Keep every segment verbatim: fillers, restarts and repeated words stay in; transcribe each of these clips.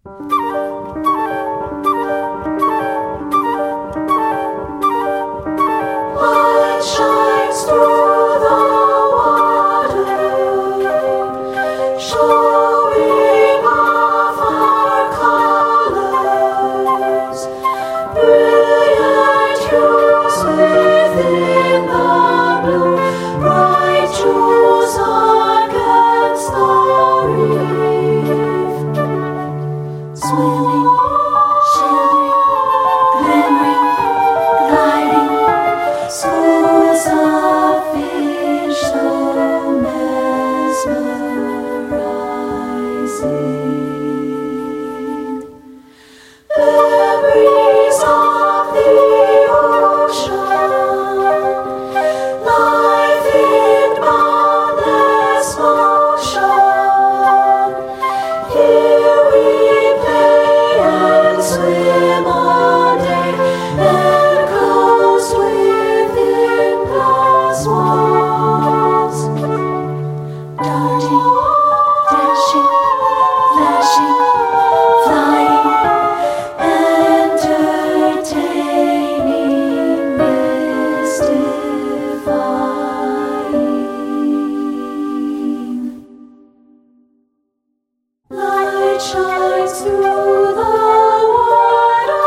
Light shines through the water, showing off our colors, brilliant hues within the blue, bright jewels against the reef, swimming, shimmering, glimmering, gliding, schools of fish so mesmerizing. Memories of the ocean, life in boundless motion. Here we play and swim all day, enclosed within glass walls. Darting, dashing, flashing, flying, entertaining, mystifying. Light shines through the water,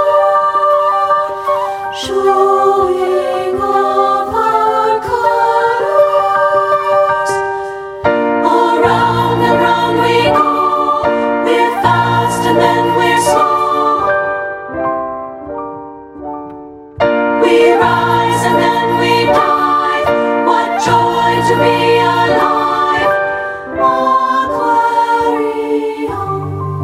showing off our colors. Around and round we go, we're fast and then we're slow. We rise and then we dive. What joy to be alive! Aquarium.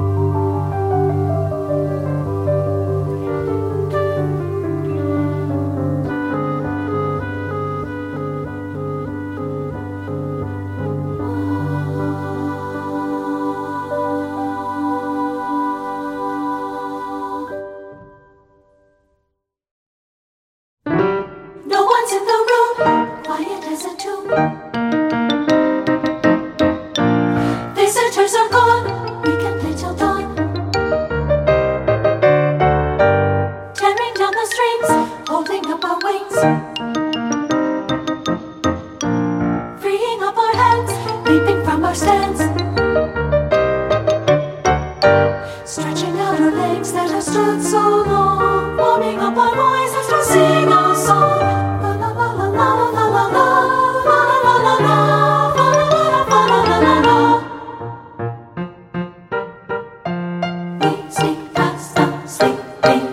No one's in the room, quiet as a tomb. Visitors are gone, we can play till dawn. Tearing down the strings, holding up our wings, freeing up our hands, leaping from our stands, stretching out our legs that have stood so long, warming up our voices to sing a song. La la la la la la la la la la la la la la la la la. We sneak past the sleeping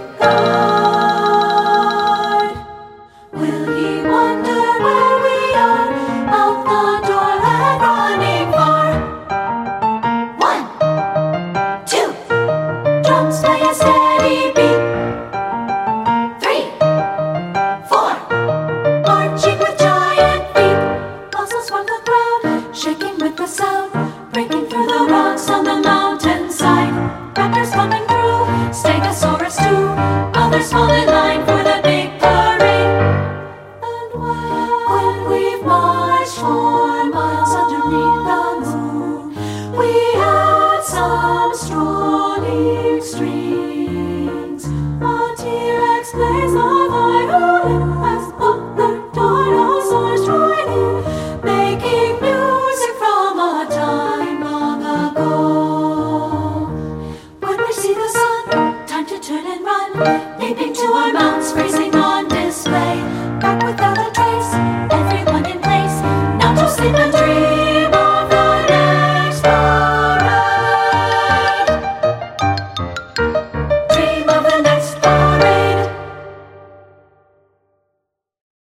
guard. Will ye wonder where we are? Out the door and running far. One, two, drums play a steady beat. Three, four, marching with giant feet. Muscles from the crowd, shaking with the sound, breaking through the rocks on the mountainside. Rappers coming through, Stegosaurus too. Others fall in line for the big parade. And when we've marched for miles underneath the moon, we had some strolling streams.